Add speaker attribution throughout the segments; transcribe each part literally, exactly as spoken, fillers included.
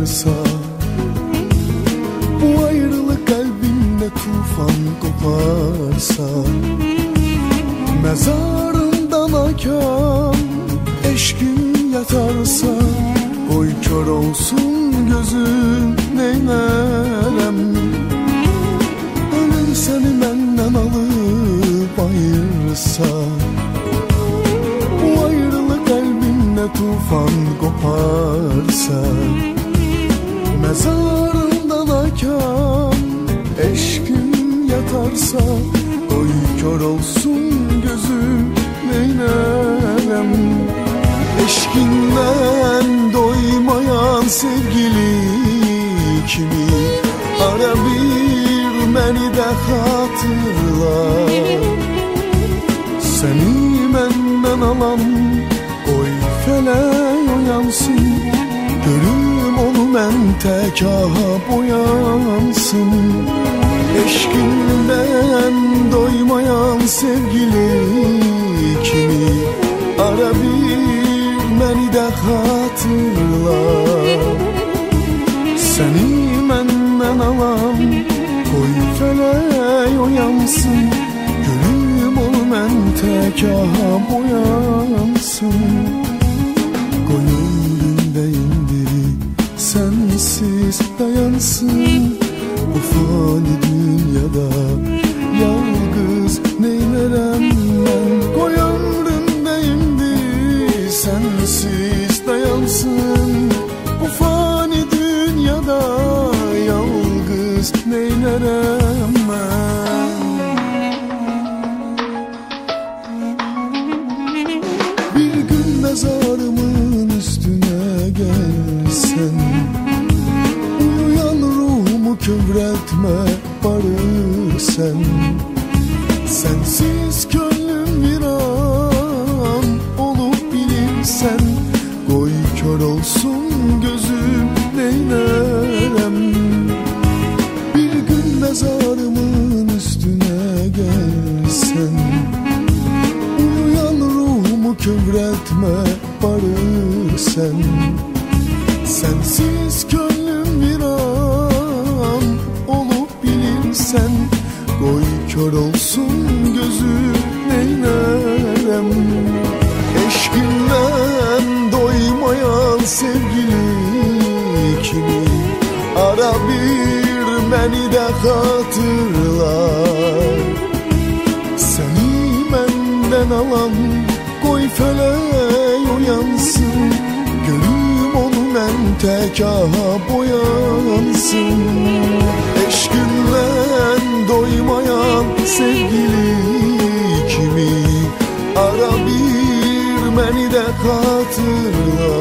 Speaker 1: yatarsa, bu ayrılık kalbimde tufan koparsa, mezarından akan eşkin yatarsa, koy kör olsun gözüm neylerem. Ölüm seni benden alıp ayırsa, bu ayrılık kalbimde tufan koparsa, mezarından akan eşkin yatarsa, koy kör olsun gözüm neylerem. Eşkinden doymayan sevgili kimi, ara bir beni de hatırla. Seni benden alan koy felek uyansın, görüm onu ben tek aha boyansın. Eşkinden doymayan sevgili kimi, ara bir beni de hatırla. Seni benden alan koy felek uyansın, görüm onu ben tek aha boyansın. Koy ömrümde indi sensiz dayansın, bu fani dünyada yalnız neylerem ben. Koy ömrümde indi sensiz dayansın, bu fani dünyada yalnız neylerem ben. Bir gün mezarımın üstüne gelsen, uyuyan ruhumu kövreltme barı sen. Sensiz gönlüm viran olup bilirsen, koy kör olsun gözüm neylerem. Bir gün mezarımın üstüne gelsen, uyuyan ruhumu kövreltme barı sen. Sensiz gönlüm viran olup bilirsen, koy kör olsun gözüm neylerem. Eşkinden doymayan sevgili kimi, ara bir beni de hatırla. Seni benden alan koy feleğe uyansın, görüm onu ben tek aha boyansın. Eşkinden doymayan sevgili kimi, ara bir beni de hatırla.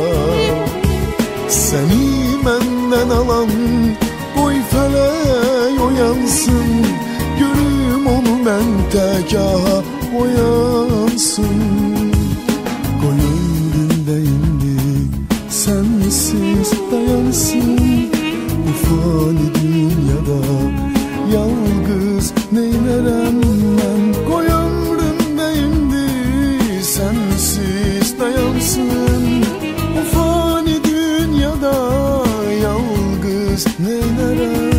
Speaker 1: Seni benden alan koy feleğe uyansın, görüm onu ben tek aha boyansın. Koy ömrümde indi sensiz dayansın, bu fani dünyada yalnız neylerem ben. Koy ömrümde indi sensiz dayansın, bu fani dünyada yalnız neylerem.